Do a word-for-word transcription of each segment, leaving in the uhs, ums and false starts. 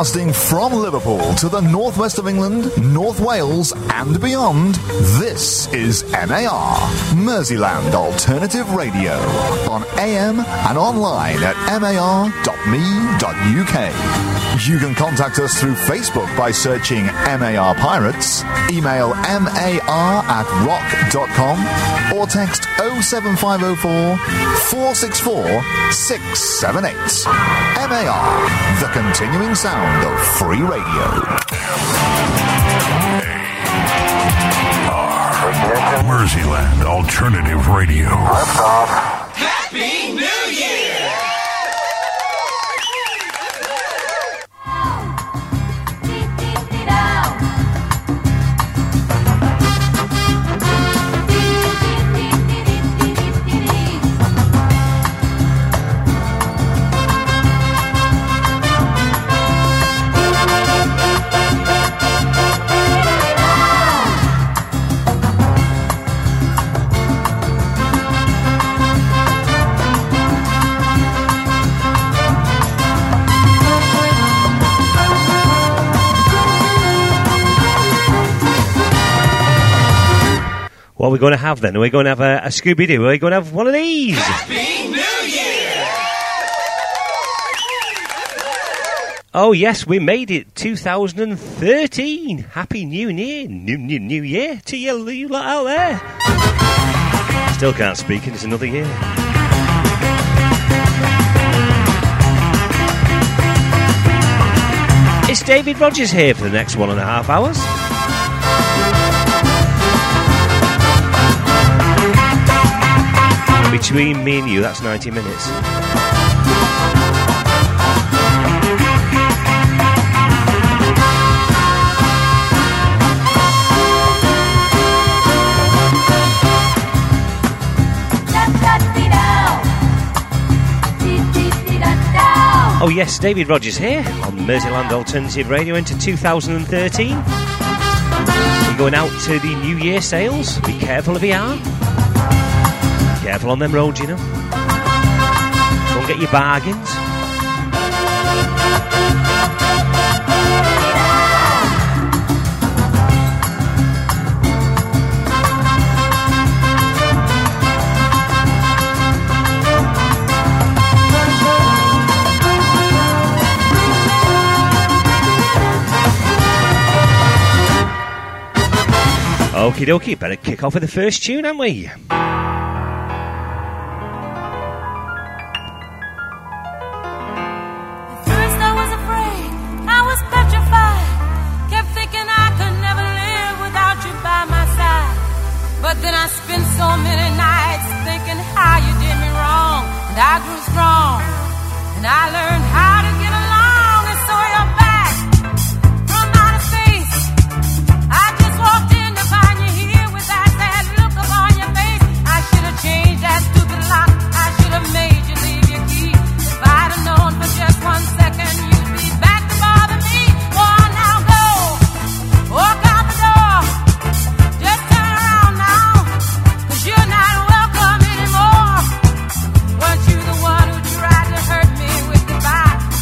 Broadcasting from Liverpool to the northwest of England, North Wales and beyond, this is M A R, Merseyland Alternative Radio, on A M and online at mar dot me dot u k. You can contact us through Facebook by searching M A R Pirates, email mar at rock dot com, or text oh seven five oh four, four six four, six seven eight. M A R, the continuing sound of free radio. Merseyland Alternative Radio. Happy New Year! What are we going to have then? Are we going to have a, a Scooby-Doo? Are we going to have one of these? Happy New Year! Oh yes, we made it. two thousand thirteen. Happy New Year. New, new, new Year to you, you lot out there. Still can't speak and it's another year. It's David Rogers here for the next one and a half hours. Between me and you, that's ninety minutes. Oh yes, David Rogers here on Merseyland Alternative Radio into two thousand thirteen. We're going out to the New Year sales. Be careful if you are. Careful on them roads, you know. Don't get your bargains. Okie dokie, better kick off with the first tune, haven't we? But then I spent so many nights thinking how you did me wrong. And I grew strong, and I learned how to get along. And so you're back from outer space. I just walked in to find you here with that sad look upon your face. I should have changed that stupid lock. I should have made you leave your key. If I'd have known for just one second you'd be back to bother me. Go on now, go. Walk out the door. Just turn around now. You're not welcome anymore. Weren't you the one who tried to hurt me with goodbye?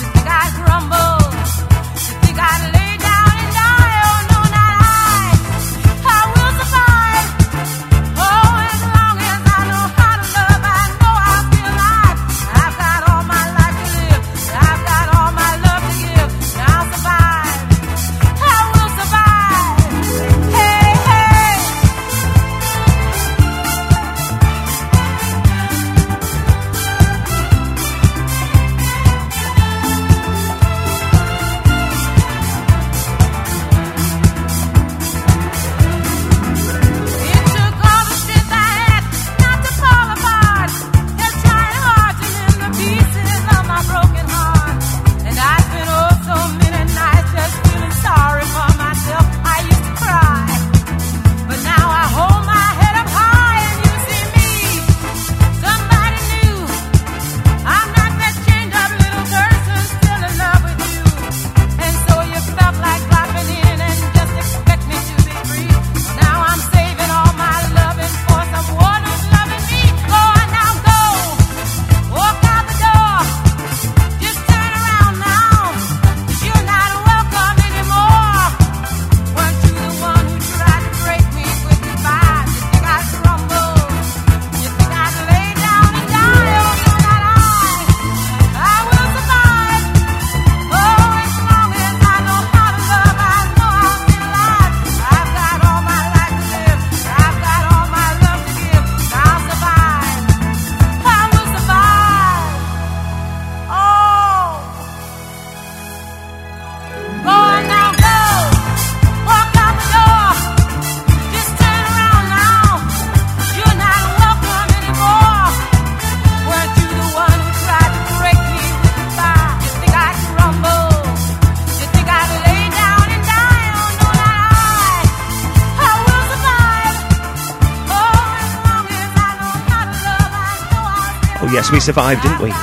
yes, we survived, didn't we?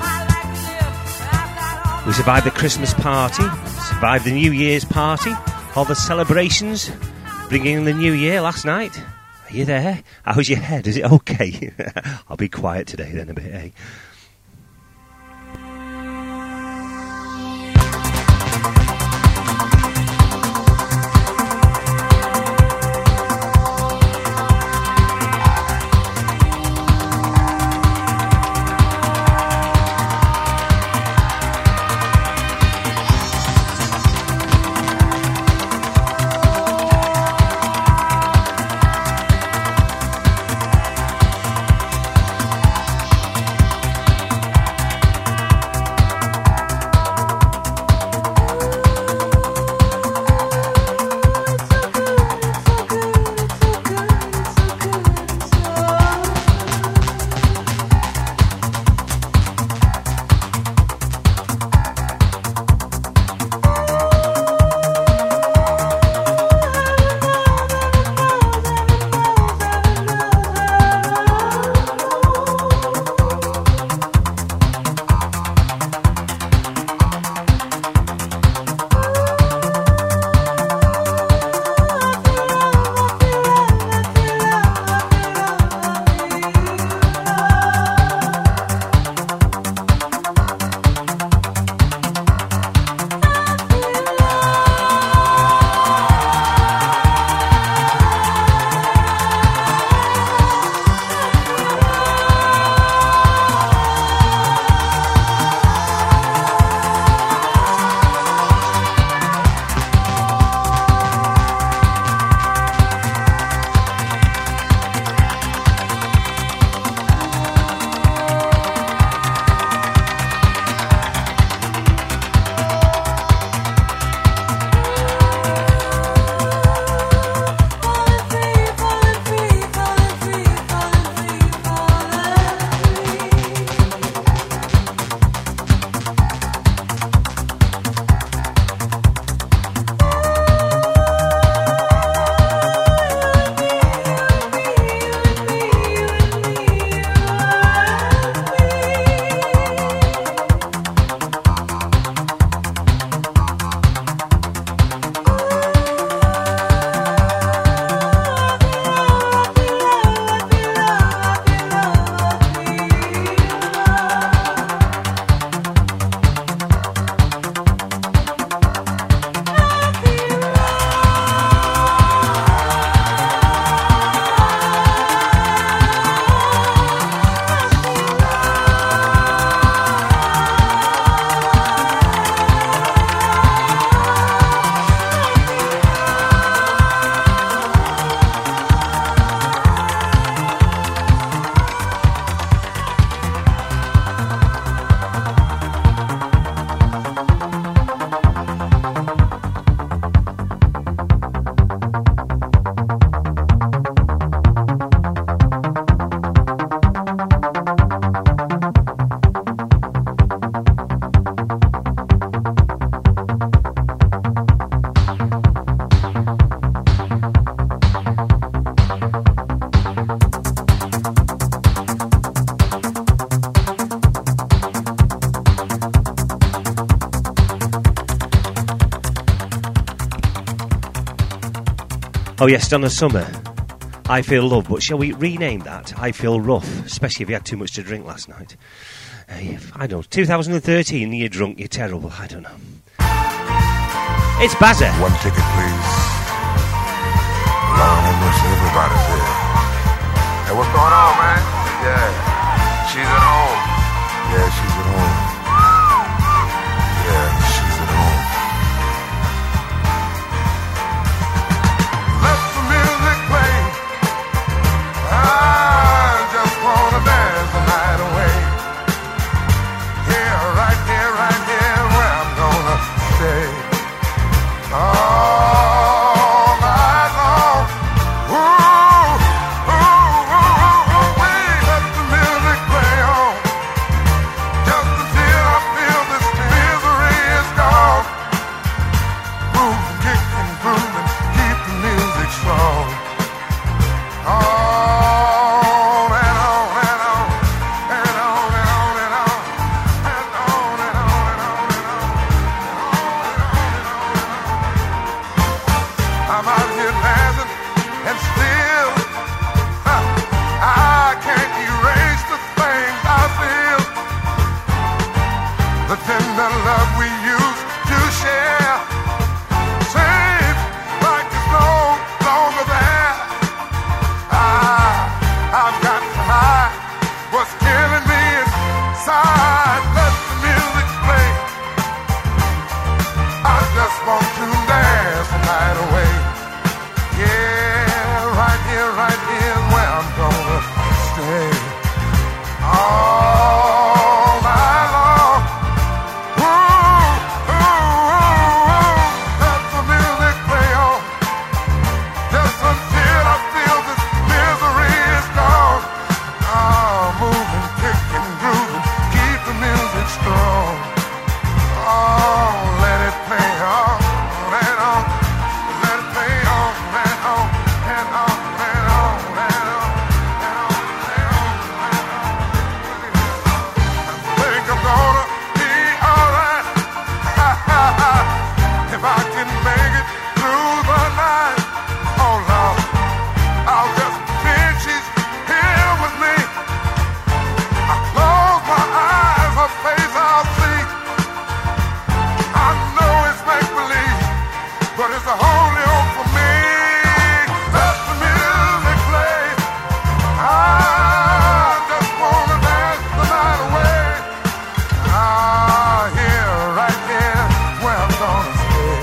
We survived the Christmas party, survived the New Year's party, all the celebrations, bringing in the New Year last night. Are you there? How's your head? Is it okay? I'll be quiet today then a bit, eh? Oh yes, Donna Summer, I Feel Love, but shall we rename that I Feel Rough, especially if you had too much to drink last night? Uh, I don't know, two thousand thirteen, you're drunk, you're terrible, I don't know. It's Bazza. One ticket, please. Lord have mercy, everybody's here. Hey, what's going on, man? Yeah, she's at home. Yeah, she's at home. Yeah, she's at home. Let the music play. I just wanna dance the night away. Here, right here, right here, where I'm gonna stay. All night long. Ooh, ooh, ooh, ooh, ooh, let the music play on. I'm out here dancing and still huh, I can't erase the things I feel. The tender love we used to share seems like it's no longer there. I, I've got to hide what's killing me inside. Let the music play. I just want to dance the night away. Yeah, right here, right here is where I'm gonna stay all night long. Ooh, ooh, ooh, let the music play on, just until I feel this misery is gone. Oh, moving, kicking, grooving, keep the music strong. Oh, let it play on, let on, let it play on, let on, and on, let on, let on, let on, let on, let on. I think I'm gonna be alright if I can make it through the night. Oh Lord, I'll just pretend she's here with me. I close my eyes, her face I'll see. I know it's make-believe, but it's the only hope for me. Let the music play. I just wanna dance the night away. Ah, here, right here, where I'm gonna stay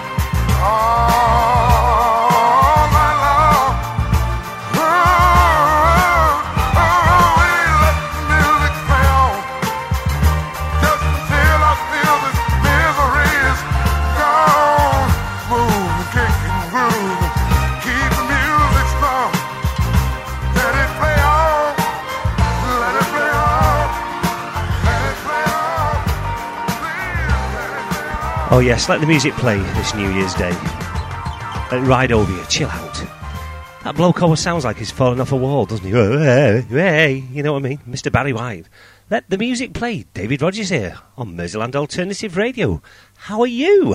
all night long. Ooh, ooh, we let the music play on, just until I feel this misery is gone. Move, kick and groove, keep the music strong. Let it play on, let it play on, let it play on. Please, let it play on. Oh yes, let the music play this New Year's Day. Let it ride over you, chill out. That bloke always sounds like he's fallen off a wall, doesn't he? Hey, hey, you know what I mean? Mister Barry White. Let the music play. David Rogers here on Merseyland Alternative Radio. How are you?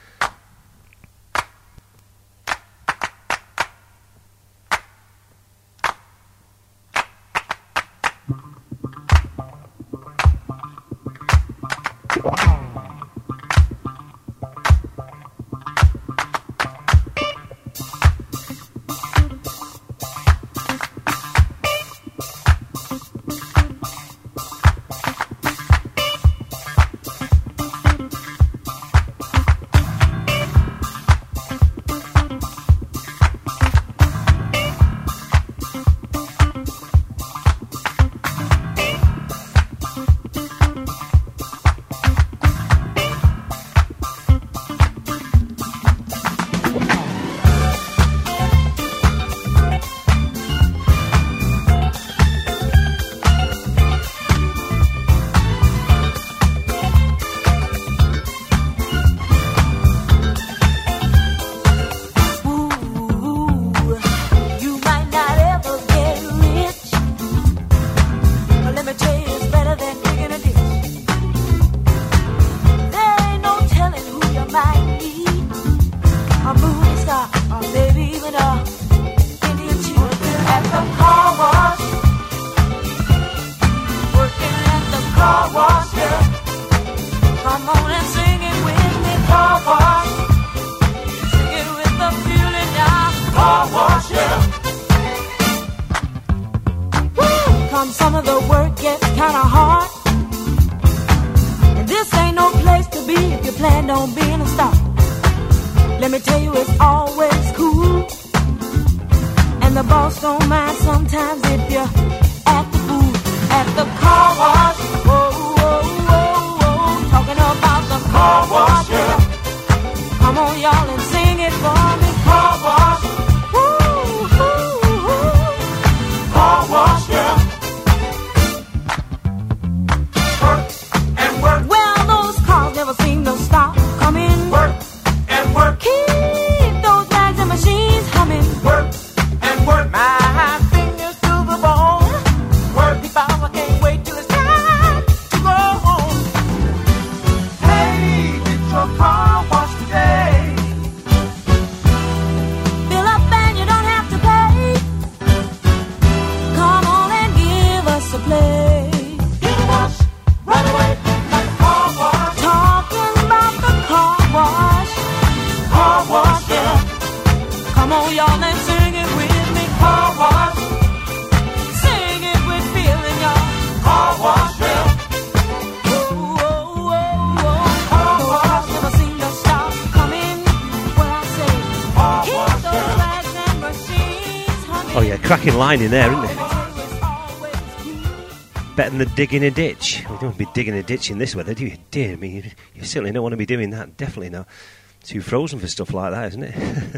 Some of the work gets kinda hard, and this ain't no place to be if you plan on being a star. Let me tell you, it's always cool, and the boss don't mind sometimes if you act the fool at the car wash. Whoa, whoa, whoa, whoa, talking about the car wash. Yeah. Come on, y'all, and sing it for me. Car wash. Woo, woo, woo. Car wash, yeah. Well, those cars never seem to stop coming. Work and work. Keep those bags and machines humming. Work and work. My fingers to the bone. Work. If I can't wait till it's time to go home. Hey, get your car washed today. Oh yeah, cracking line in there, isn't it? Better than digging a ditch. We don't want to be digging a ditch in this weather, do you? Dear me, you, you certainly don't want to be doing that. Definitely not. Too frozen for stuff like that, isn't it?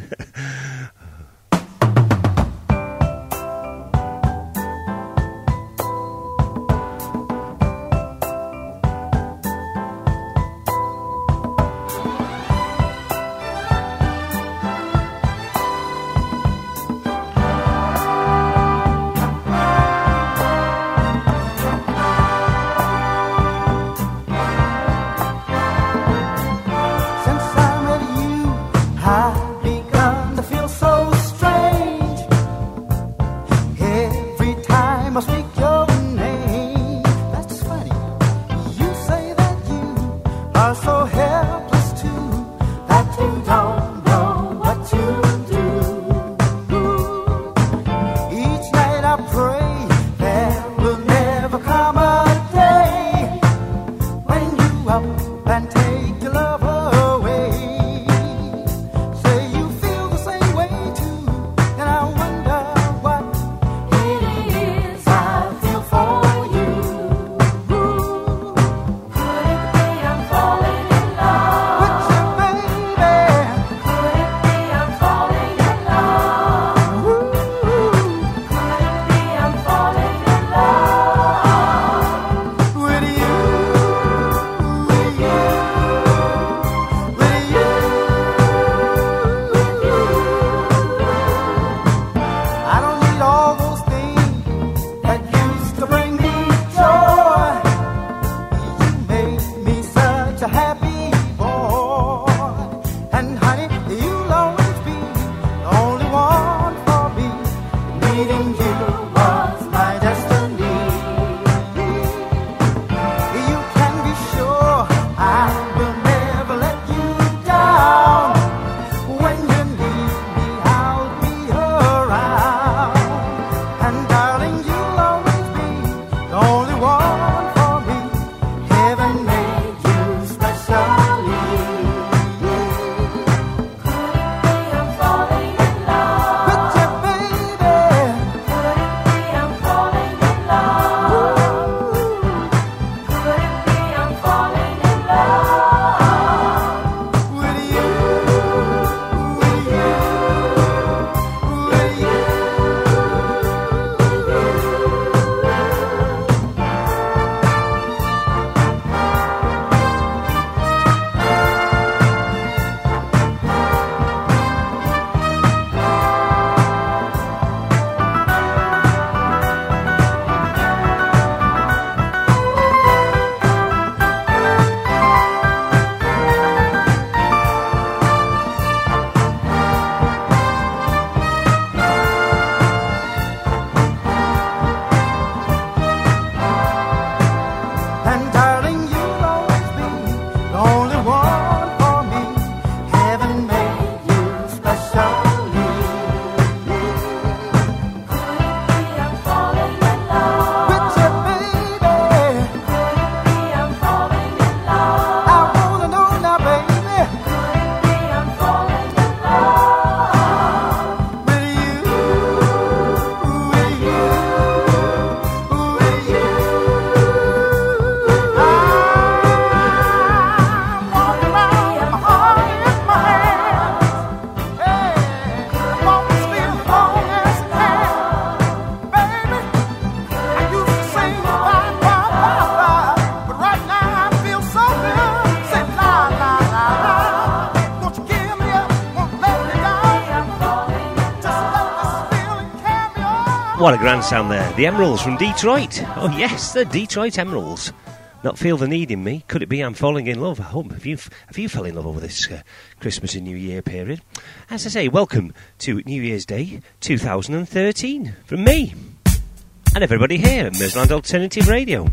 What a grand sound there. The Emeralds from Detroit. Oh yes, the Detroit Emeralds. Not feel the need in me. Could it be I'm falling in love? I hope. Have you, have you fell in love over this uh, Christmas and New Year period? As I say, welcome to New Year's Day two thousand thirteen from me and everybody here at Merseyland Alternative Radio.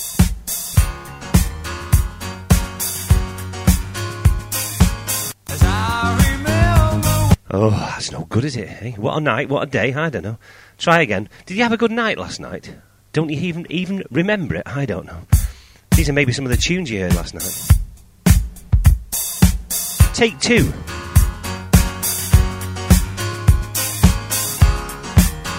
Oh, that's no good, is it? Eh? What a night, what a day, I don't know. Try again. Did you have a good night last night? Don't you even even remember it? I don't know. These are maybe some of the tunes you heard last night. Take two.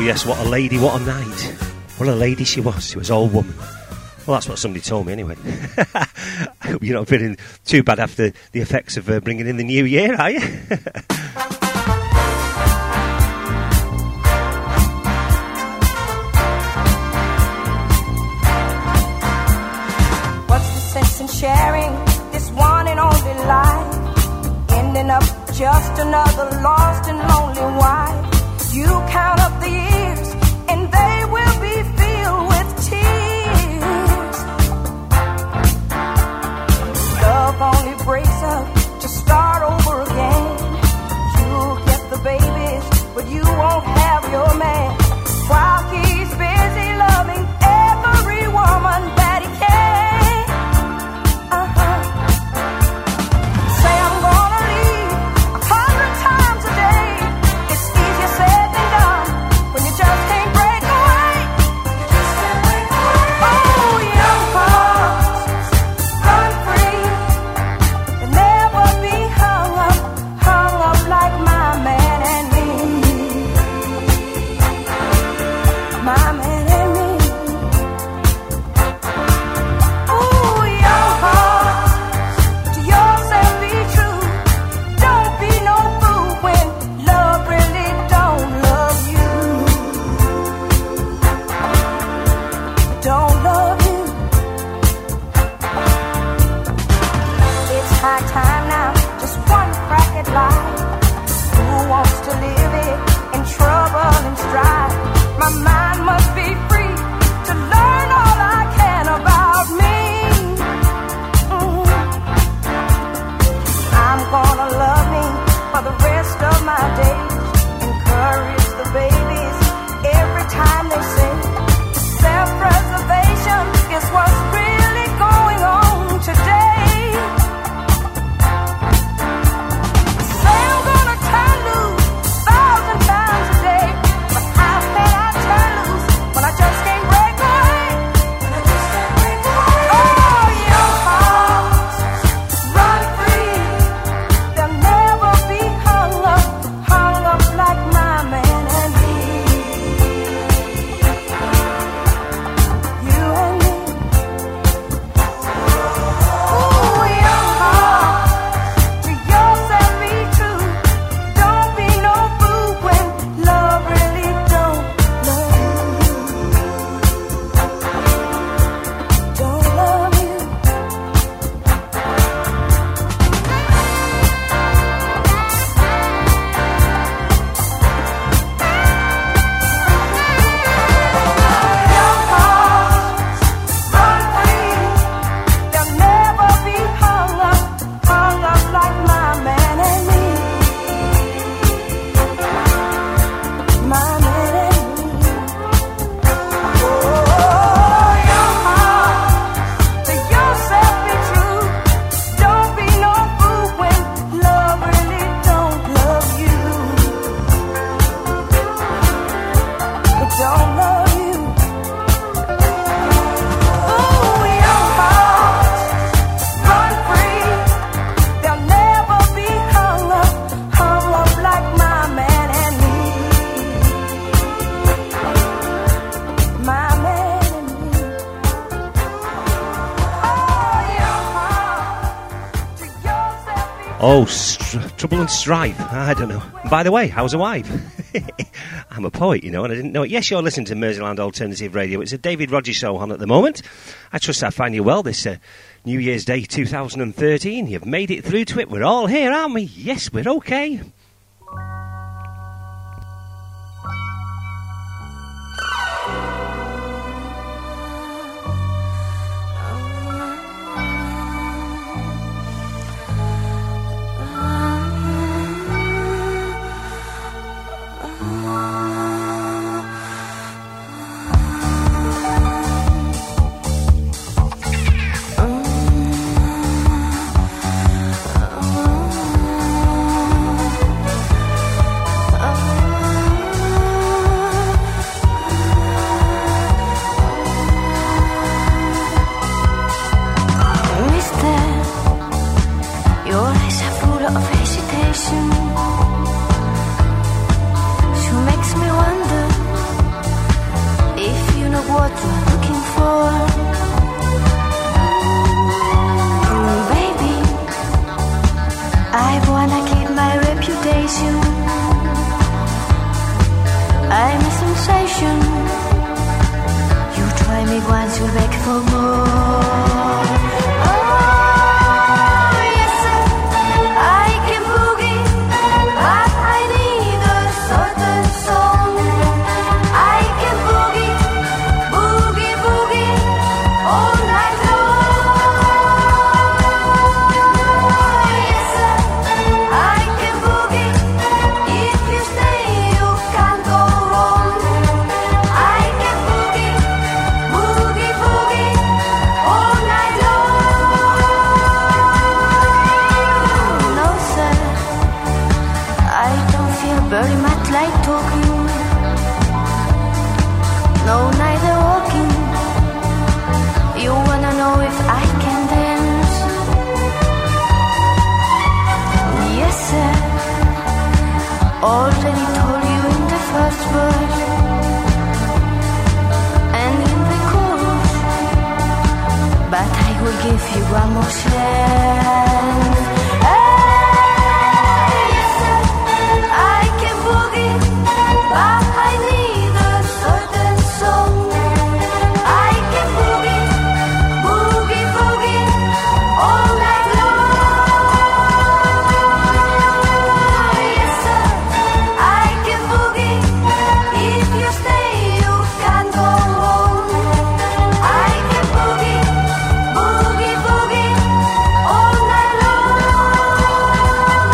yes, what a lady, what a night. What a lady she was. She was an old woman. Well, that's what somebody told me anyway. I hope you're not feeling too bad after the effects of uh, bringing in the new year, are you? What's the sense in sharing this one and only life? Ending up just another lost and lonely wife. You count up the years and they will be filled with tears. Love only breaks up to start over again. You'll get the babies, but you won't have your man. While he's busy loving every woman that he can. Uh-huh. Say I'm gonna leave a hundred times a day. It's easier said than done when you just can't break away. You just can't break away. Oh, young hearts, run free. You'll never be hung up, hung up like my man and me. My man and me. Ooh, young heart, to yourself be true. Don't be no fool when love really don't love you. Don't love you. It's high time now, just one crack at life. Who wants to live it in trouble and strife? My mind must be free to learn all I can about me. Mhm. I'm gonna love me for the rest of my days. Encourage the babies every time they sing. Self-preservation is what's really going on today. Say I'm gonna turn loose a thousand times a day, but how can I turn loose when I just can't break away? Oh, young hearts, run free. They'll never be hung up, hung up like my man and me. You and me. Ooh, young heart, to yourself be true. Don't be no fool when love really don't love you. Don't love you. Young hearts, run free. They'll never be hung up, hung up like my man and me. My man and me. Oh, young heart, to yourself be true. Don't be no fool when love really don't love you. It don't love you. Ooh, young hearts, run free. They'll never be hung up, hung up like my man and me. My man and me. Oh, young heart, to yourself be Oh, str- trouble and strife. I don't know. By the way, how's a wife? I'm a poet, you know, and I didn't know it. Yes, you're listening to Merseyland Alternative Radio. It's a David Rogers show on at the moment. I trust I find you well this uh, New Year's Day two thousand thirteen. You've made it through to it. We're all here, aren't we? Yes, we're okay. true. already told you in the first verse and in the chorus, but I will give you one more chance. Hey, yes, sir, I can boogie, but I need a certain song. I can boogie, boogie, boogie all night long. Yes, sir, I can boogie. If you stay, you can go home. I can boogie, boogie, boogie all night long.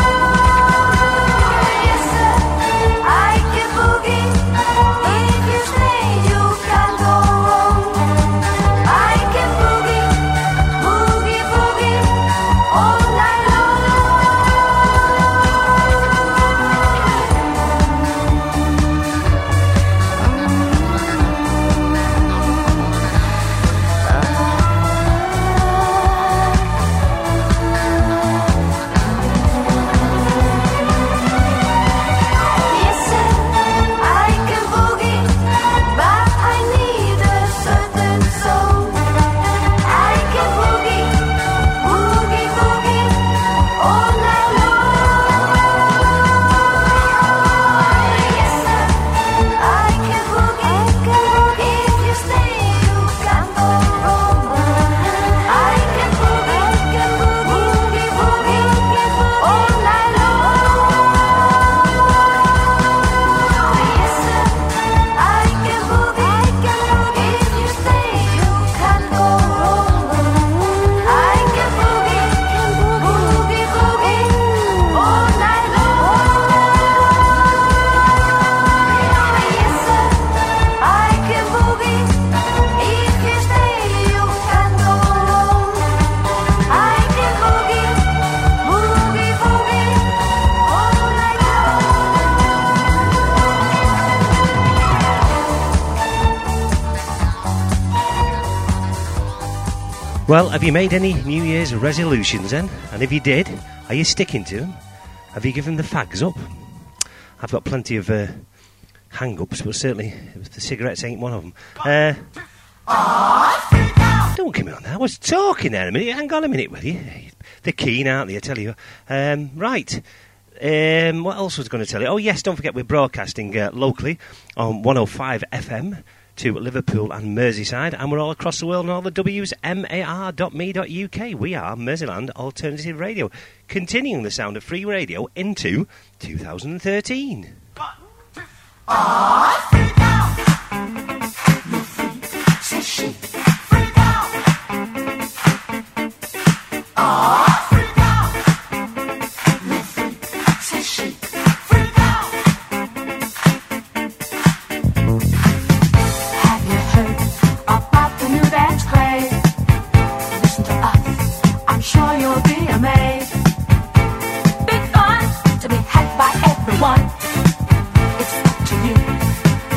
Yes, sir, I can boogie. If you stay, you can go home. I can boogie, boogie, boogie all night long. Yes, sir, I can boogie, but I need a certain song. I can boogie, boogie, boogie all night long. Yes, sir, I can boogie. If you stay, you can go home. I can boogie, boogie, boogie all night long. Yes, sir, I can boogie. If you stay, you can go home. I can boogie, boogie, boogie all night long. Yes, sir, I can boogie. If you stay, you can go home. I can boogie, boogie, boogie all night Well, have you made any New Year's resolutions then? And if you did, are you sticking to them? Have you given the fags up? I've got plenty of uh, hang-ups, but certainly the cigarettes ain't one of them. Uh, don't give me on that. I was talking there a minute. Hang on a minute, will you? They're keen, aren't they? I tell you. Um, right. Um, what else was I going to tell you? Oh, yes, don't forget we're broadcasting uh, locally on one oh five F M to Liverpool and Merseyside, and we're all across the world on all the W's, M A R dot me dot U K. We are Merseyland Alternative Radio, continuing the sound of free radio into two thousand thirteen. Have you heard about the new dance craze? Listen to us, I'm sure you'll be amazed. Big fun to be had by everyone. It's up to you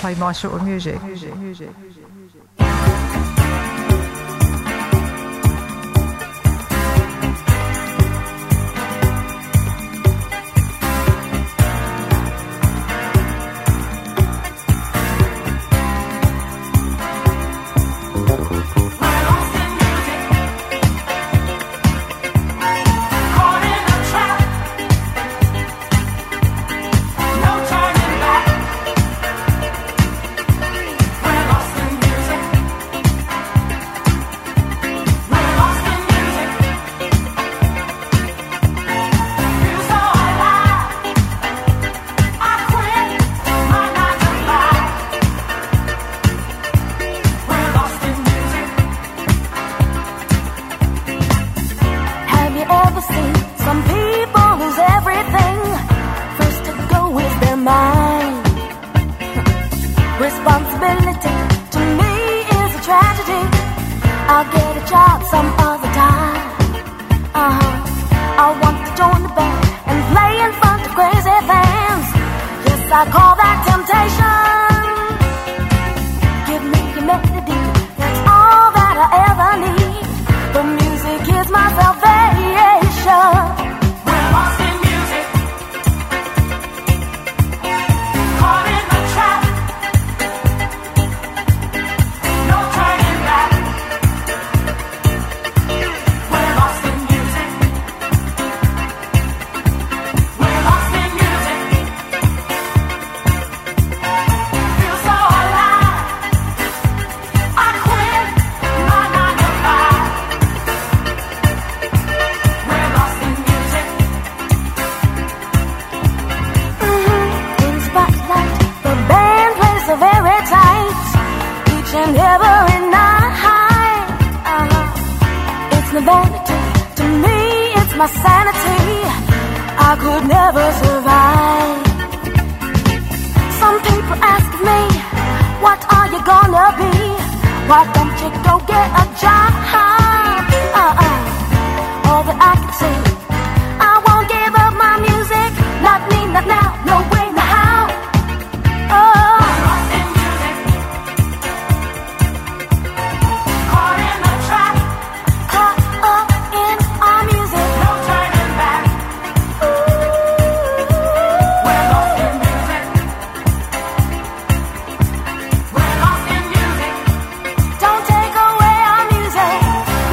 play my sort of music. music, music, music. Don't take away our music.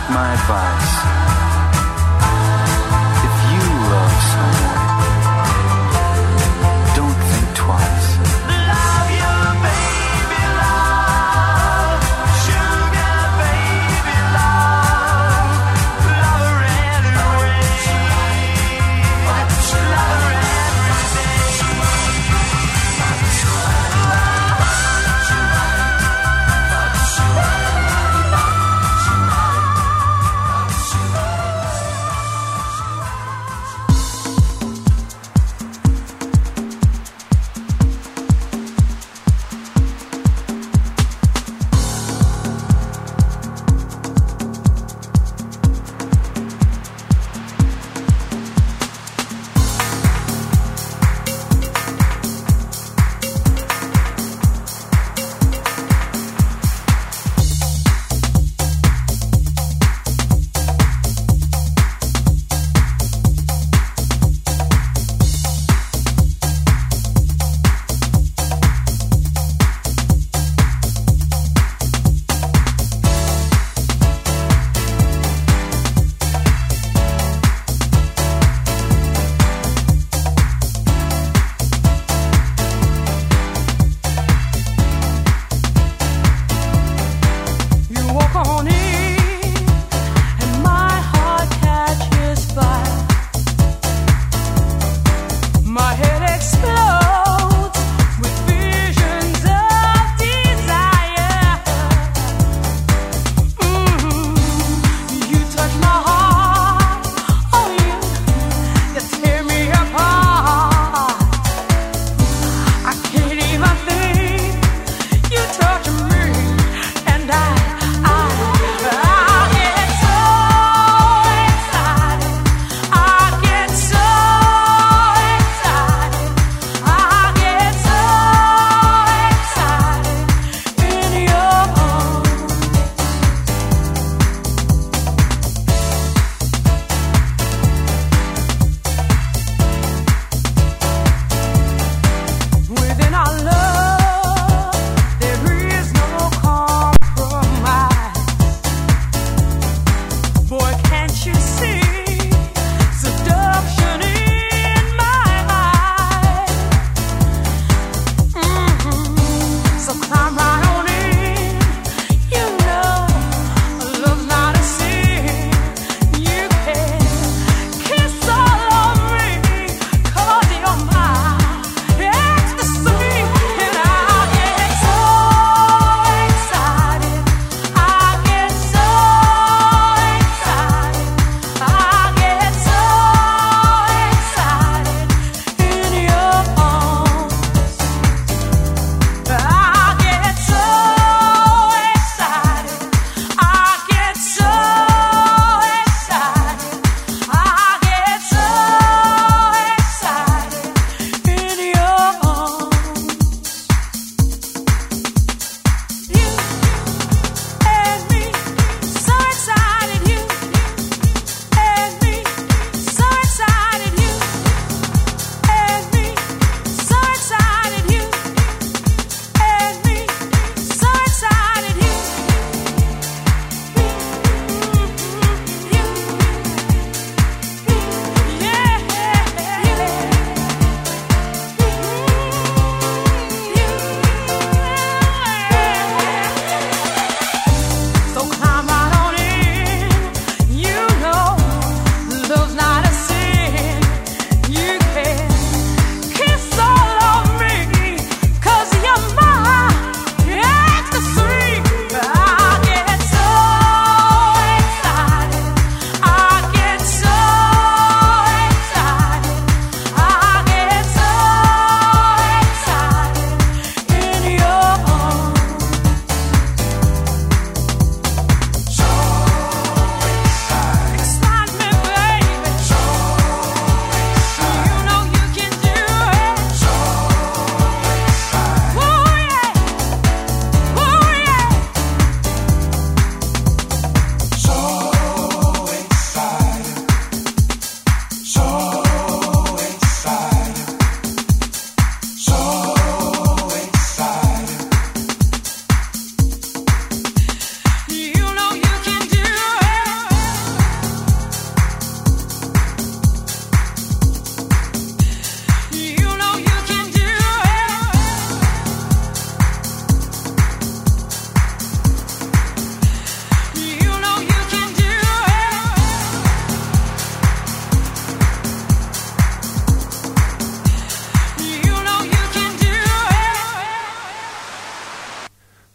my advice. If you love someone, don't think twice. Love you, baby, love. Sugar, baby, love. Love her anyway. Love her every day.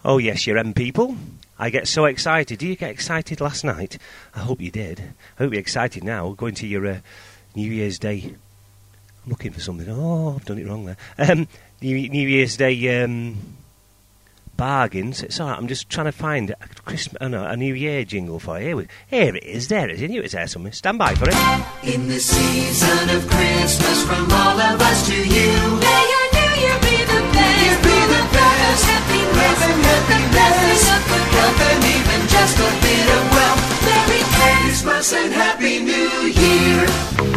Oh yes, your M people. I get so excited. Did you get excited last night? I hope you did. I hope you're excited now, going to your uh, New Year's Day. I'm looking for something. Oh, I've done it wrong there. Um, New, New Year's Day um, bargains. It's all right, I'm just trying to find a, Christmas, oh no, a New Year jingle for you. Here, we, here it is. There it is. I knew it was there somewhere. Stand by for it. In the season of Christmas, from all of us to you, may your New Year be the best. Year be the best. Happiness and happiness, health and even just a bit of wealth. Merry Christmas and Happy New Year.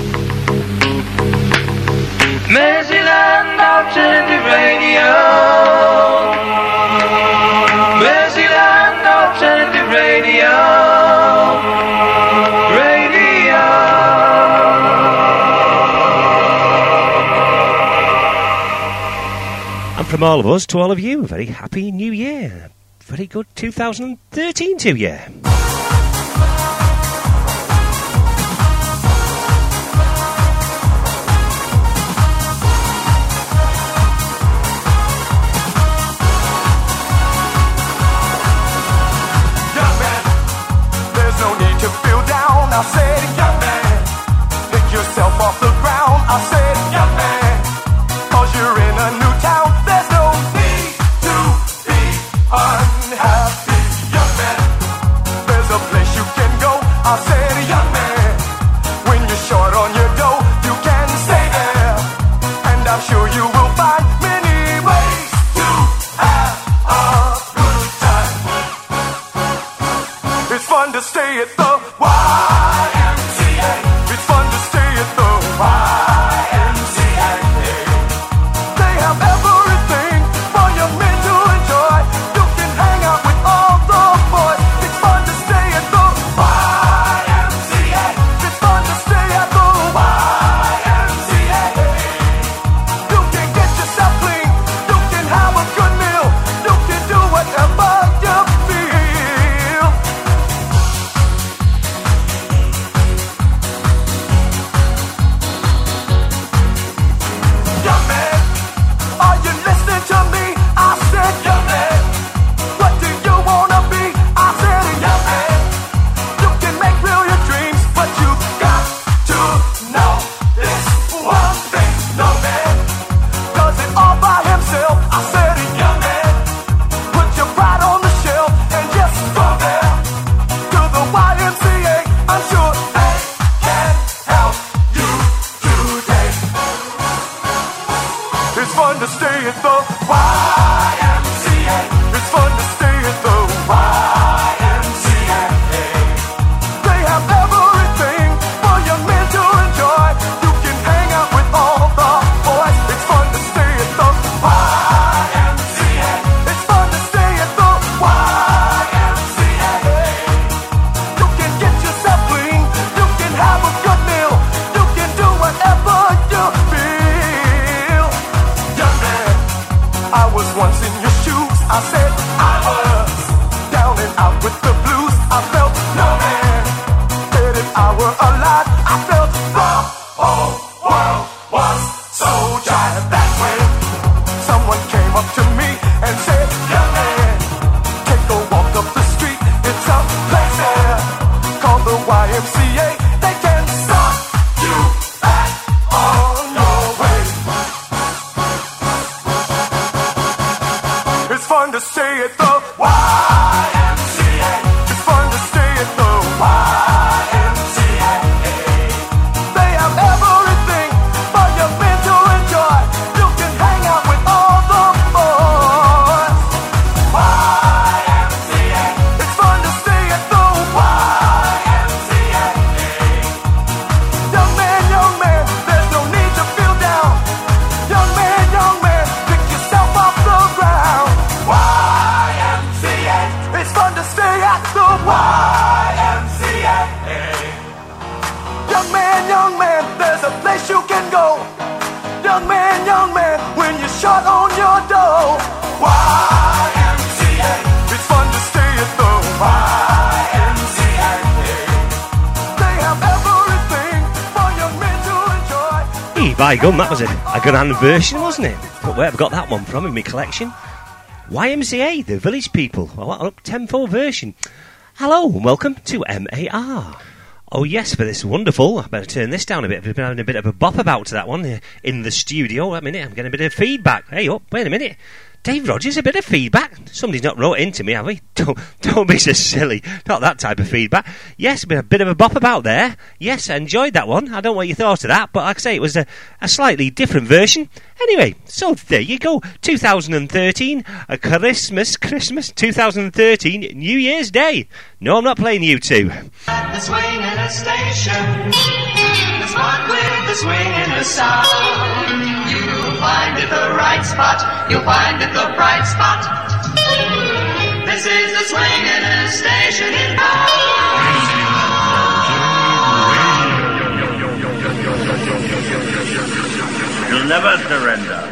Mercyland Alternative Radio. Mercyland Alternative Radio. Radio. And from all of us to all of you, a very happy New Year. Very good two thousand thirteen to you. I said, young man, pick yourself off the ground. I said, young man, cause you're in a new town. There's no need to be unhappy, young man. There's a place you can go. I said, young man, when you're short on your dough, you can stay there. And I'm sure you will find many ways to have a good time. It's fun to stay at the Y M C A. It's fun to stay at the Y M C A. They have everything for young men to enjoy. You can hang out with all the boys. It's fun to stay at the Y M C A. It's fun to stay at the Y M C A. You can get yourself clean. You can have a good meal. You can do whatever you feel. By gum, that was a, a good hand version, wasn't it? But where have I got that one from in my collection? Y M C A, the Village People, well, up-tempo version. Hello and welcome to M A R. Oh yes, for this wonderful, I better turn this down a bit, I've been having a bit of a bop about to that one uh, in the studio. Wait a minute, I'm getting a bit of feedback. Hey up, wait a minute. Dave Rogers, a bit of feedback. Somebody's not wrote into me, have we? Don't, don't be so silly. Not that type of feedback. Yes, been a bit of a bop about there. Yes, I enjoyed that one. I don't know what you thought of that, but like I say, it was a, a slightly different version. Anyway, so there you go. two thousand thirteen, a Christmas, Christmas, two thousand thirteen, New Year's Day. No, I'm not playing you two. The swing in a station, the spot with the swing in a sound. You'll find it the right spot, you'll find it the bright spot. This is the swing in a station in town. You'll never surrender.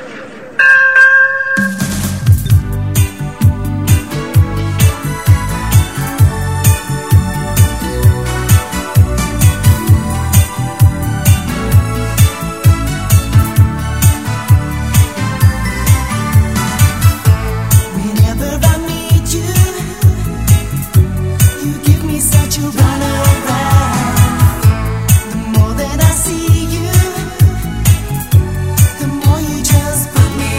Such a run around. The more that I see you, the more you just put me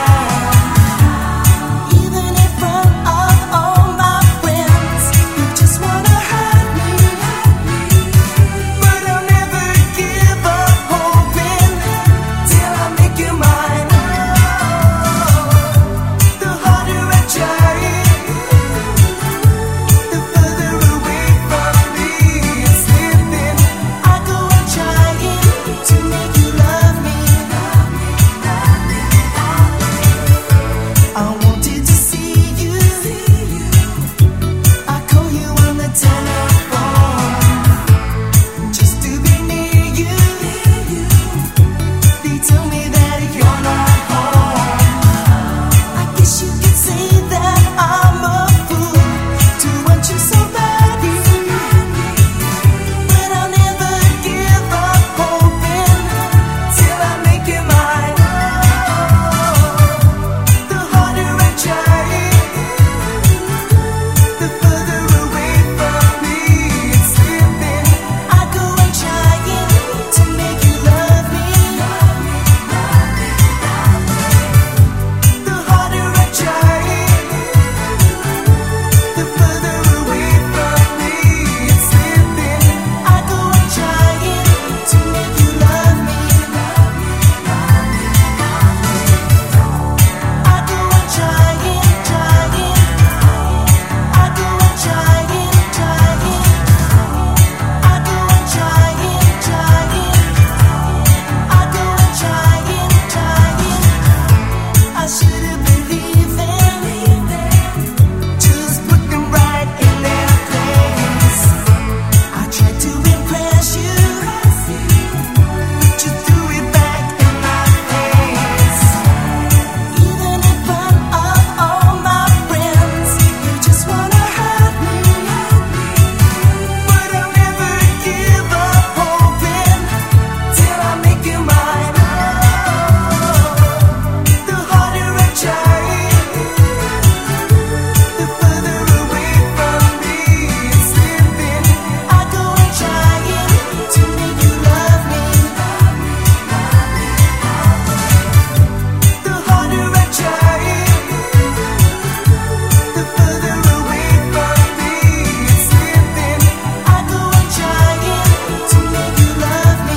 down. Even in front of all my friends, you just wanna hurt me. But I'll never give up hoping till I make you mine. The harder I try, the further away from me it's slipping. I go on trying to make you love me. I wanted to see you. I call you on the telephone just to be near you. They tell me that you're not home. I guess you could say that I'm a fool to want you so badly. But I'll never give up hoping till I make you mine. The harder I try, the further away from me it's slipping. I go on trying to make you love me. The harder I try, the further away from me it's slipping. I go on trying to make you love me. I go on trying, trying. I go on trying, trying. I go on trying, trying. I go on trying, trying. I should have believed them, just put them right in their place. I tried to impress you, but you threw it back in my face. Even in front of all my friends, you just wanna hurt me. But I'll never give up hoping till I make you mine. The harder I try, the further away from me it's slipping. I go on trying to make you love me. The harder I try, the further away from me it's slipping. I go on trying to make you love me.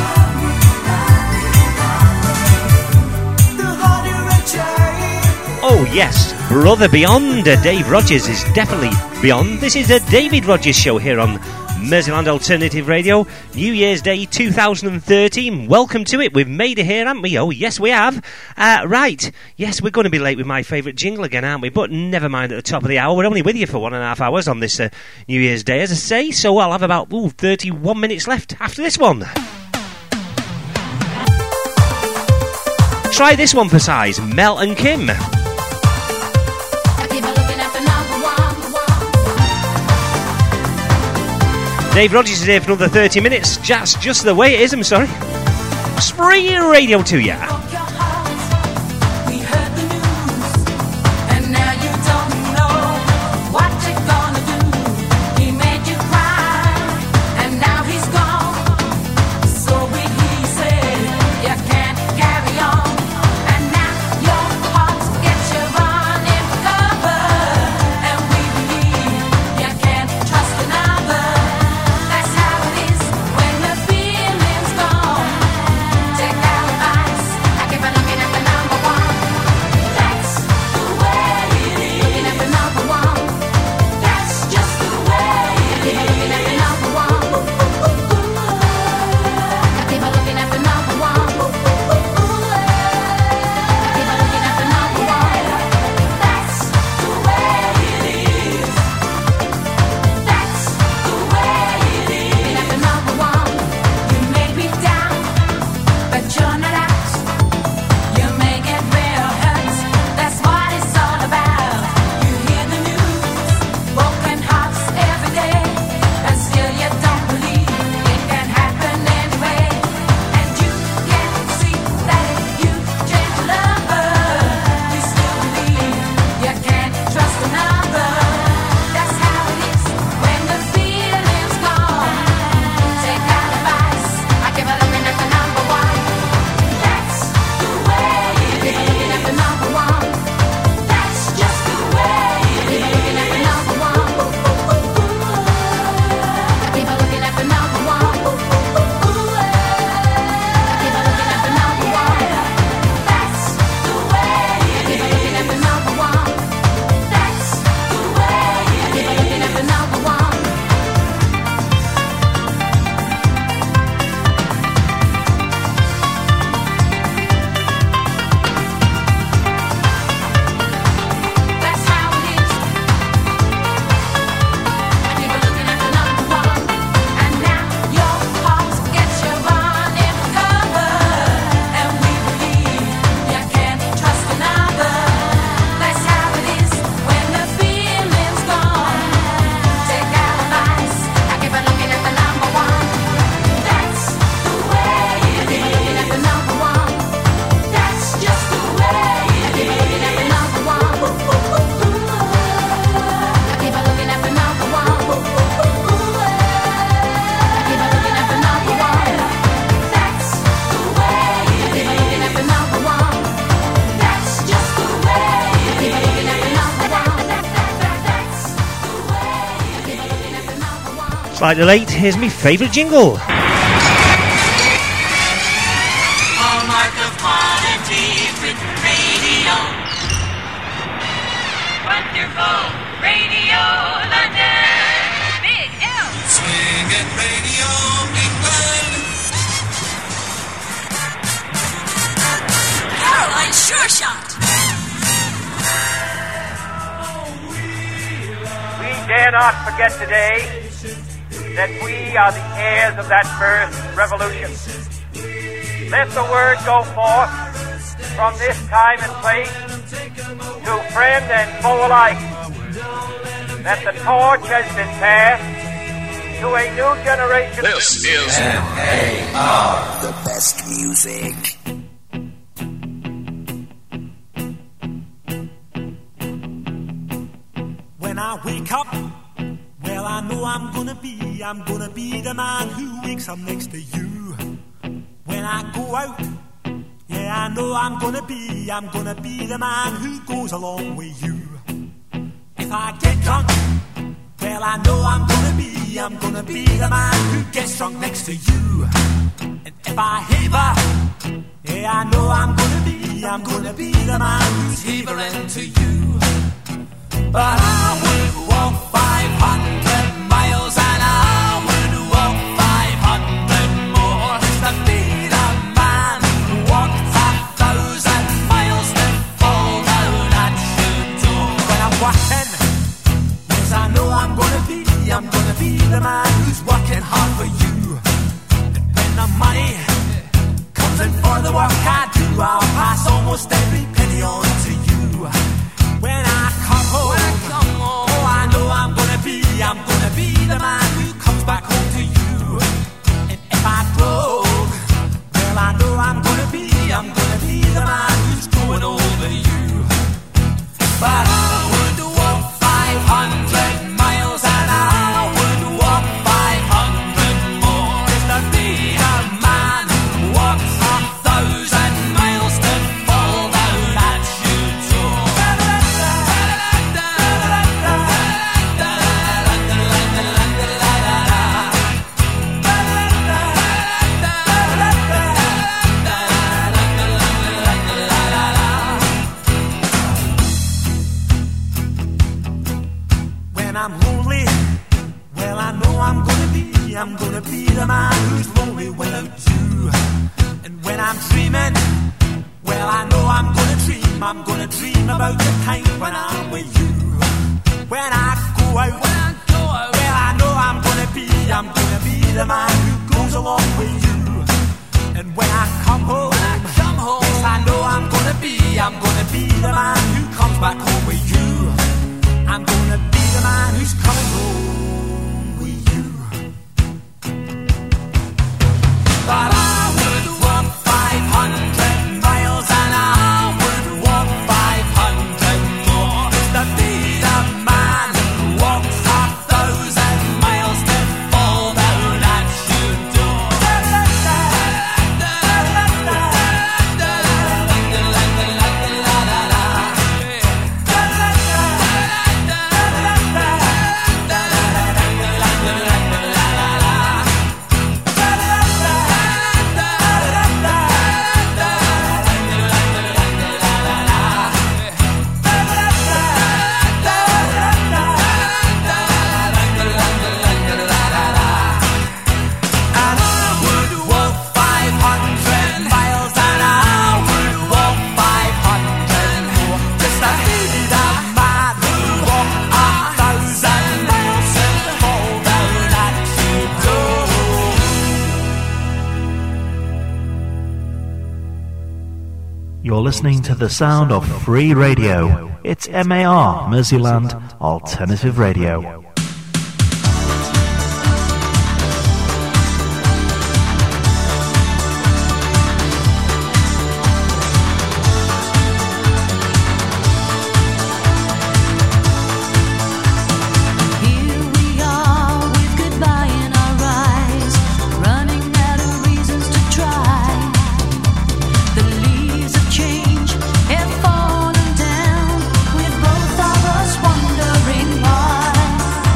The harder I try. Oh yes, Brother Beyond. Uh, Dave Rogers is definitely beyond. This is a David Rogers show here on Merseyland Alternative Radio. New Year's Day two thousand thirteen. Welcome to it. We've made it here, haven't we? Oh yes, we have. Uh, right. Yes, we're going to be late with my favourite jingle again, aren't we? But never mind, at the top of the hour. We're only with you for one and a half hours on this uh, New Year's Day, as I say. So I'll have about ooh, thirty-one minutes left after this one. Try this one for size. Mel and Kim. Dave Rogers is here for another thirty minutes. Just, just the way it is, I'm sorry. Spree radio to ya. We heard the news, and Slightly late, here's my favourite jingle. Hallmark of quality with radio. Wonderful Radio London. Big L. Swing it, Radio England. Caroline Sure Shot. We dare not forget today that we are the heirs of that first revolution. Let the word go forth from this time and place to friend and foe alike that the torch has been passed to a new generation. This is M A R, the best music. When I wake up, well, I know I'm gonna be, I'm gonna be the man who wakes up next to you. When I go out, yeah, I know I'm gonna be, I'm gonna be the man who goes along with you. If I get drunk, well, I know I'm gonna be, I'm gonna be the man who gets drunk next to you. And if I haver, yeah, I know I'm gonna be, I'm gonna be the man who's havering to you. But I would walk five hundred miles and I would walk five hundred more to be the man who walked a thousand miles to fall down at your door. When I'm walking, yes, I know I'm gonna be, I'm gonna be the man who's working hard for you. And when the money comes in for the work I do, I'll pass almost every penny on to you. When I come home, when I come home, oh, I know I'm gonna be, I'm gonna be the man who comes back home to you. And if I broke, well, I know I'm gonna be, I'm gonna be the man who's going over you. But I would walk five hundred miles and I would walk five hundred more just to be the man who walks a thousand miles to fall down at your door. When I'm lonely, well, I know I'm gonna be, I'm gonna be the man who's lonely without you. And when I'm dreaming, well, I know I'm gonna dream, I'm gonna dream about the time when I'm with you. When I go out, when I go out, well, I know I'm gonna be, I'm gonna be the man who goes along with you. And when I come home, when I come home, yes, I know I'm gonna be, I'm gonna be the man who comes back home with you. I'm gonna be the man who's coming home with you. But I would walk five hundred miles and I would walk five hundred more just to be the man who walks a thousand miles to fall down at your door. You're listening to the sound of free radio. It's M A R, Merseyland Alternative Radio. Fallen down with both of us wondering why.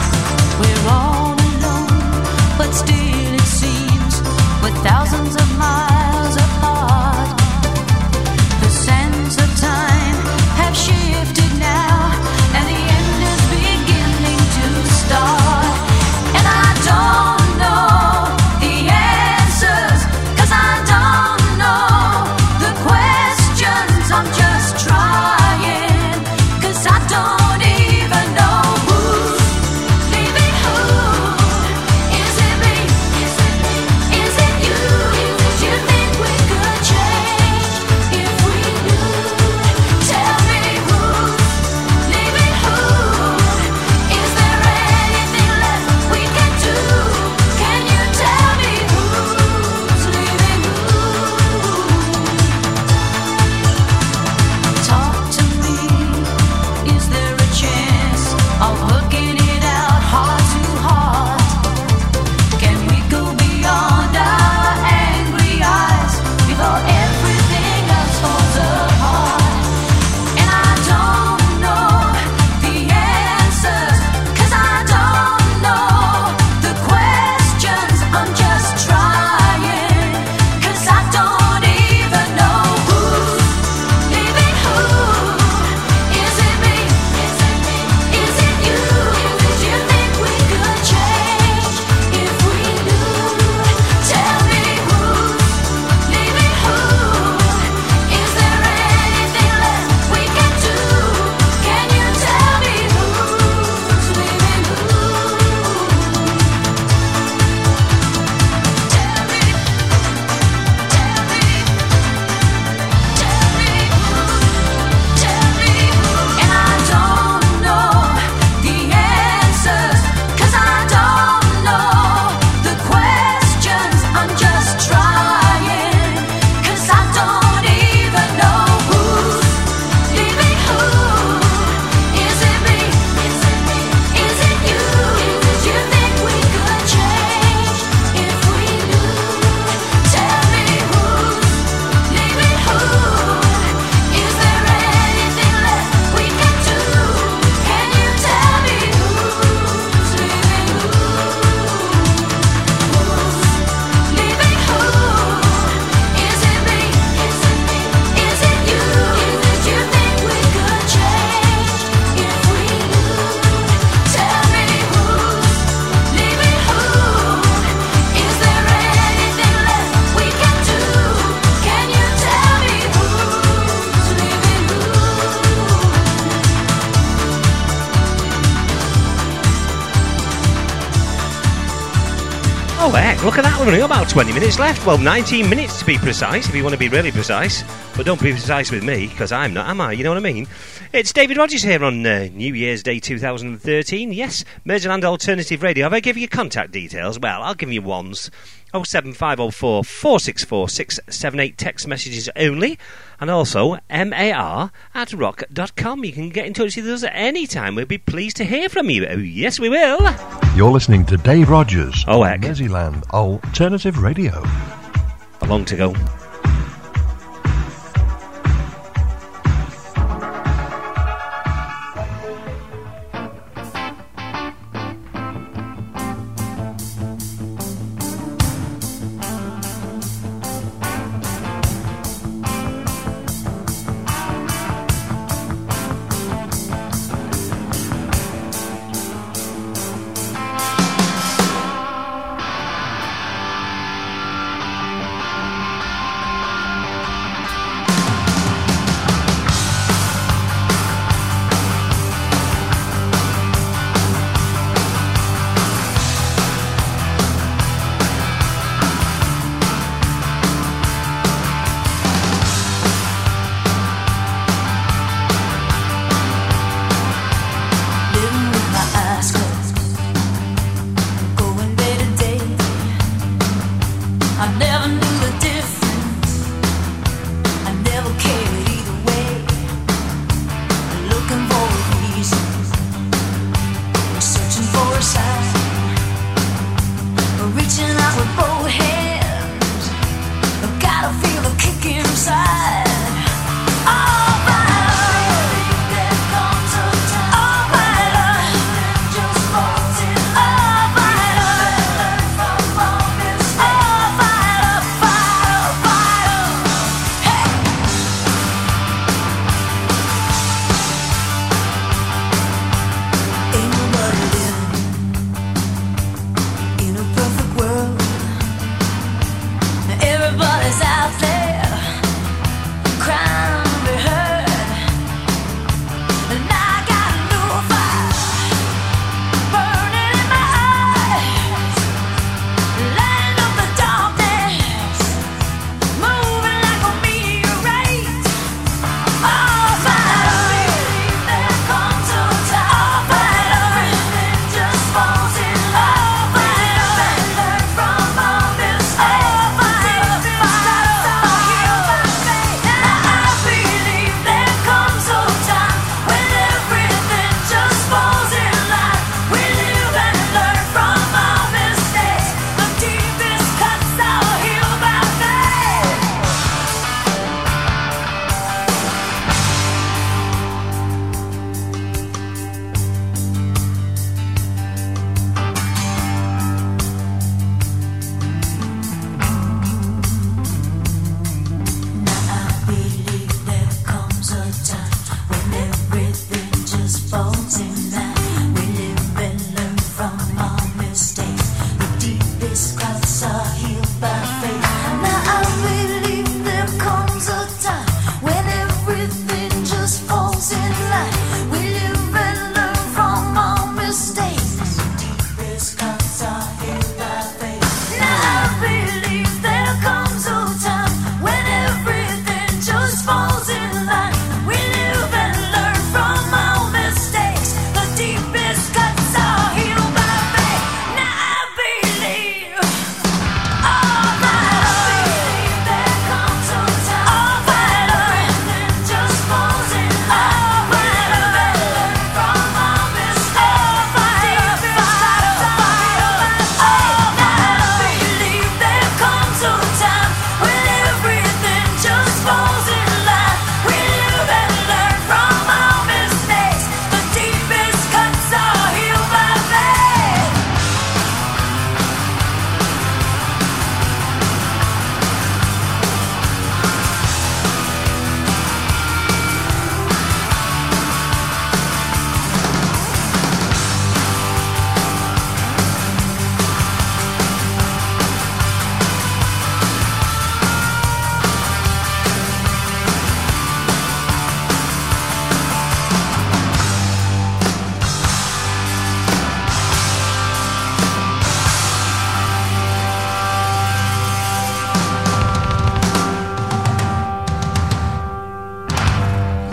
Oh heck, look at that, we've only got about twenty minutes left. Well, nineteen minutes to be precise, if you want to be really precise. But don't be precise with me, because I'm not, am I? You know what I mean? It's David Rogers here on uh, New Year's Day two thousand thirteen. Yes, Merseyland Alternative Radio. Have I given you contact details? Well, I'll give you ones. oh seven five oh four, four six four, six seven eight, text messages only. And also mar at rock dot com. You can get in touch with us at any time. We'll be pleased to hear from you. Oh, yes, we will. You're listening to Dave Rogers oh, on heck. Merseyland Alternative Radio. A long to go.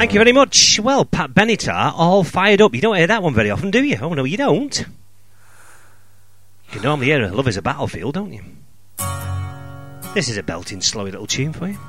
Thank you very much. Well, Pat Benatar, all fired up. You don't hear that one very often, do you? Oh, no, you don't. You normally hear Love is a Battlefield, don't you? This is a belting, slowy little tune for you.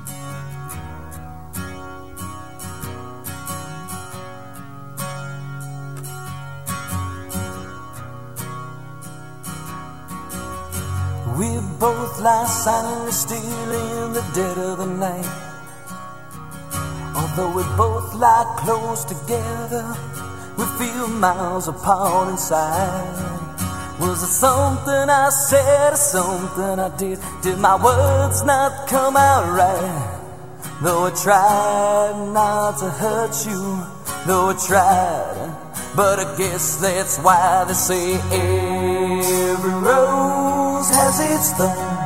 We both lie silently still in the dead of the night. Although we both lie close together, we feel miles apart inside. Was it something I said or something I did? Did my words not come out right? Though I tried not to hurt you, though I tried, but I guess that's why they say every rose has its thorn.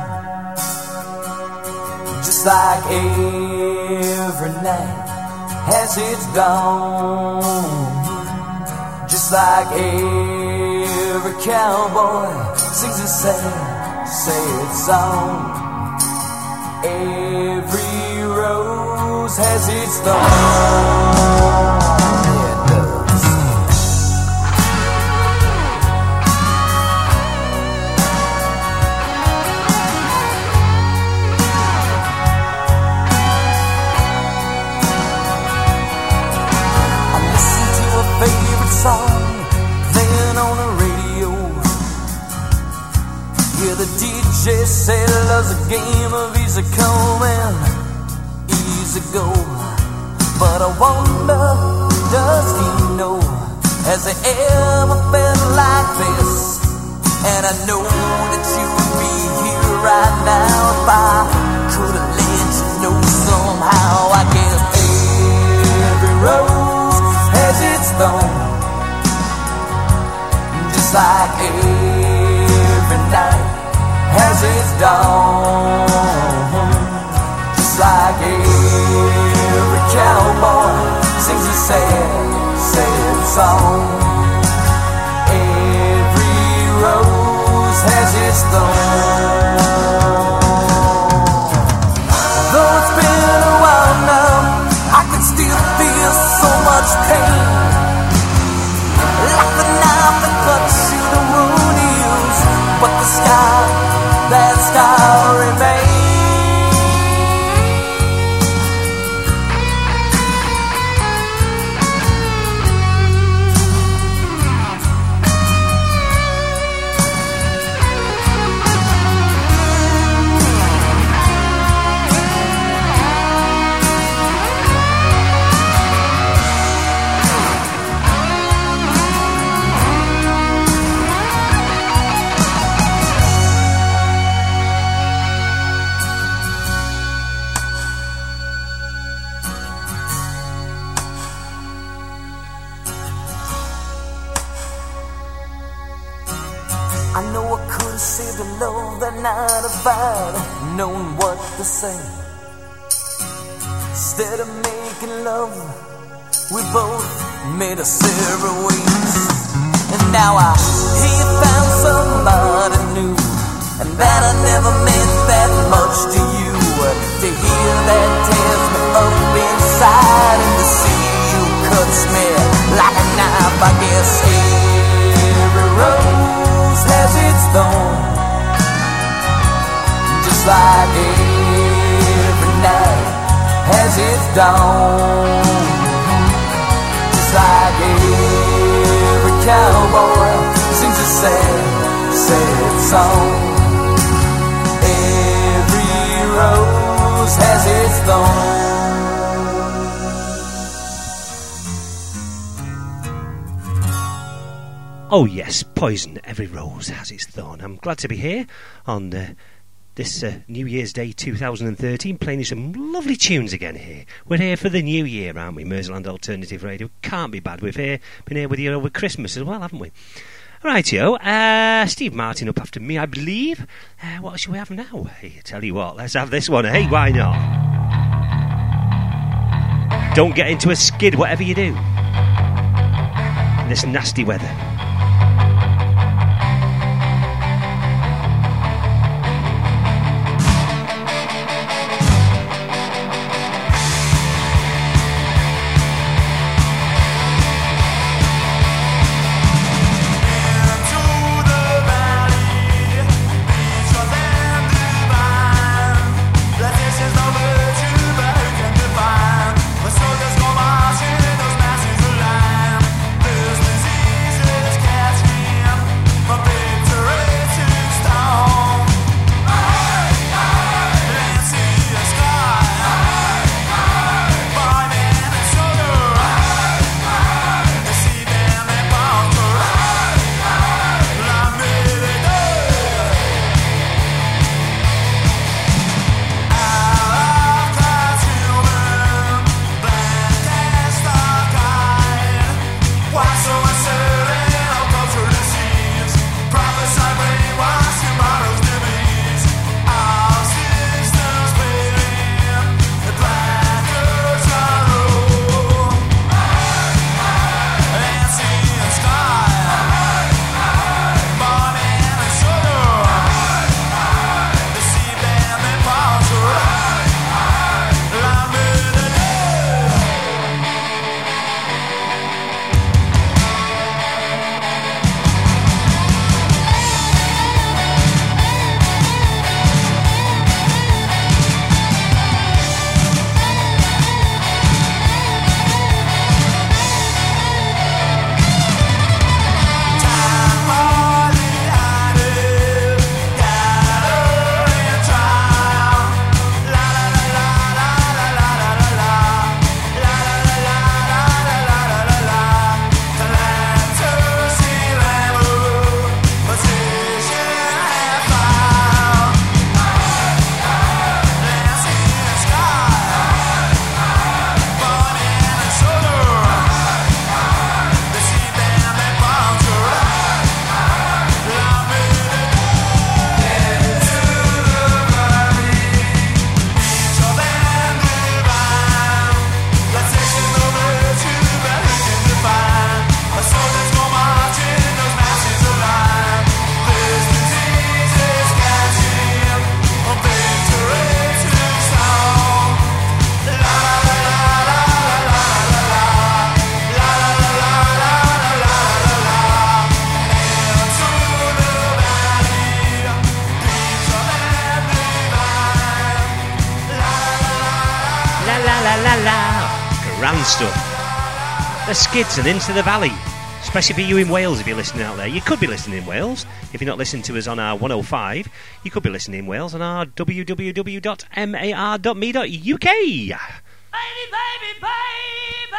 Just like every night has its dawn. Just like every cowboy sings a sad, sad song. Every rose has its thorn. Song, then on the radio, yeah, the D J said love's a game of easy come and easy go. But I wonder, does he know, has he ever felt like this? And I know that you would be here right now if I could have let you know somehow. I guess every rose has its thorn. Just like every night has its dawn. Just like every cowboy sings a sad, sad song. Every rose has its thorn. Though it's been a while now, I can still feel so much pain. Like the knife that cuts you, the wound heals, but the scar, that scar remains. Knowing what to say. Instead of making love, we both made a separate ways. And now I hear you found somebody new, and that I never meant that much to you. To hear that tears me up inside, and to see you cuts me like a knife. I guess every rose has its thorn. Just like every night has its dawn. Just like every cowboy sings a sad, sad song. Every rose has its thorn. Oh yes, Poison, Every Rose Has Its Thorn. I'm glad to be here on uh, this uh, New Year's Day two thousand thirteen, playing you some lovely tunes again here. We're here for the new year, aren't we? Merseyland Alternative Radio. Can't be bad. We've here, been here with you over Christmas as well, haven't we? Rightio, uh, Steve Martin up after me, I believe. Uh, what shall we have now? Hey, I tell you what, let's have this one. Hey, why not? Don't get into a skid, whatever you do, in this nasty weather. band stuff. The Skids and Into the Valley. Especially for you in Wales if you're listening out there. You could be listening in Wales. If you're not listening to us on our one oh five, you could be listening in Wales on our w w w dot mar dot me dot u k. Baby, baby, baby!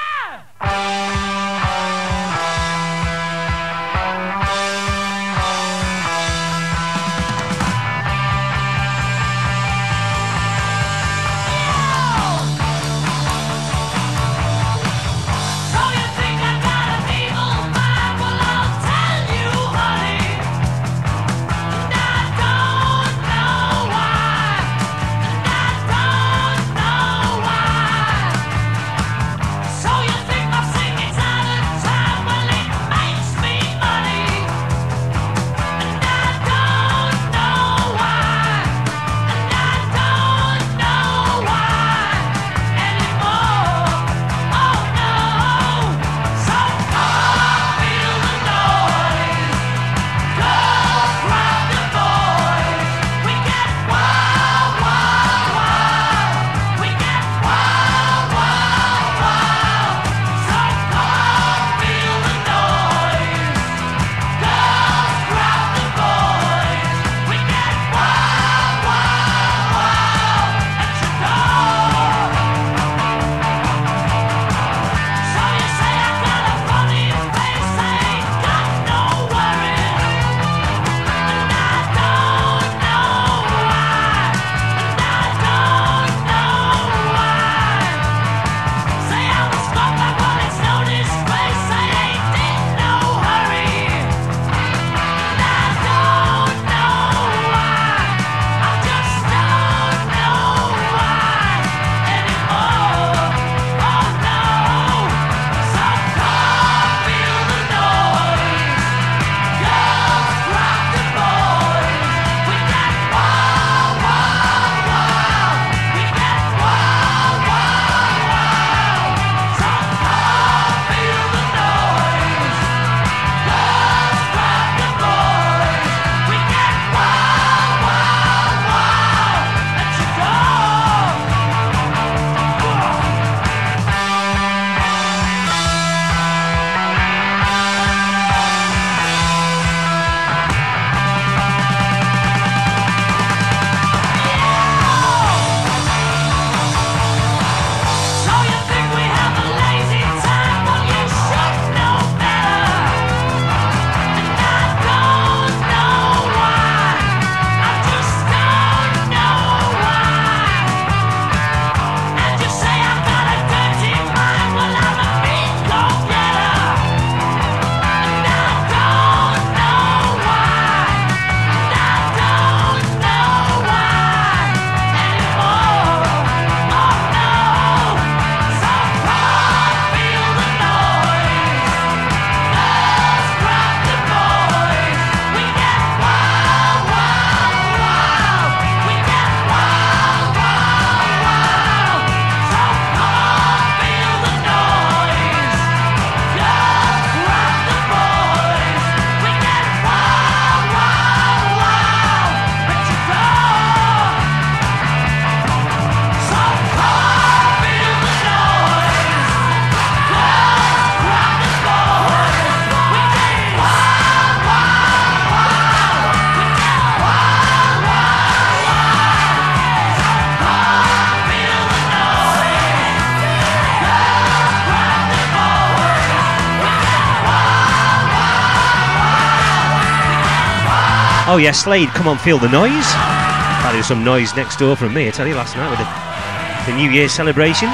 Oh yeah, Slade, come on, feel the noise. There was some noise next door from me, I tell you, last night with the, the New Year's celebrations.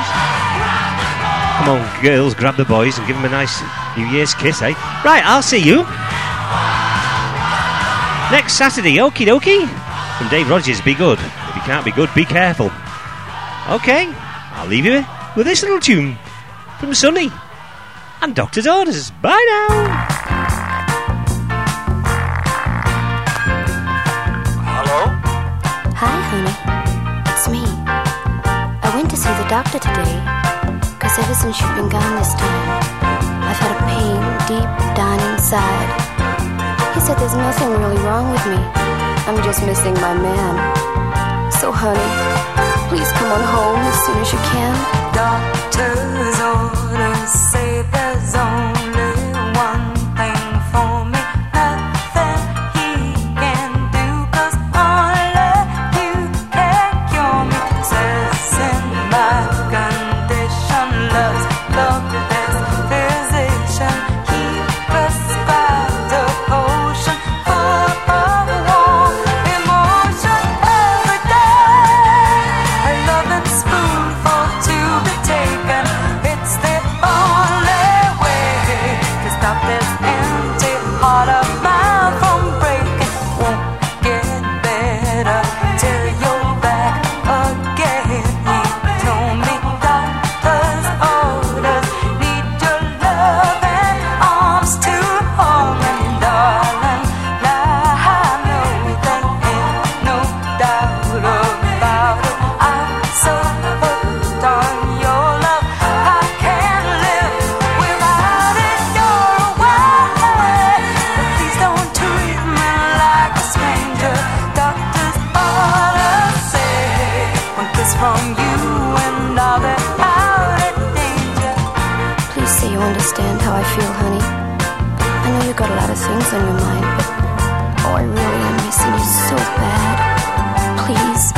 Come on, girls, grab the boys and give them a nice New Year's kiss, eh? Right, I'll see you next Saturday, okie dokie. From Dave Rogers, be good. If you can't be good, be careful. Okay, I'll leave you with this little tune from Sonny and Doctor's Orders. Bye now. Hi, honey. It's me. I went to see the doctor today, because ever since you've been gone this time, I've had a pain deep down inside. He said there's nothing really wrong with me. I'm just missing my man. So, honey, please come on home as soon as you can. Doctor doctor's orders say there's only one thing for me. Nothing he can do, 'cause only you can cure me. Says in my condition, love's love this physician. He prescribed a potion for a warm emotion every day. A loving spoonful to be taken. It's the only way to stop this empty heart of mine from breaking. Won't get better till you're back again. He told me doctor's orders need your love and arms to hold me, darling. Now I know there ain't no doubt about it. I'm so hooked on your love, I can't live without it. You're away, but please don't treat me like a stranger. Doctor's orders say one kiss from you and I'll be out of danger. Please say you understand how I feel, honey. I know you got a lot of things on your mind, but oh, I really am missing you so bad. Please.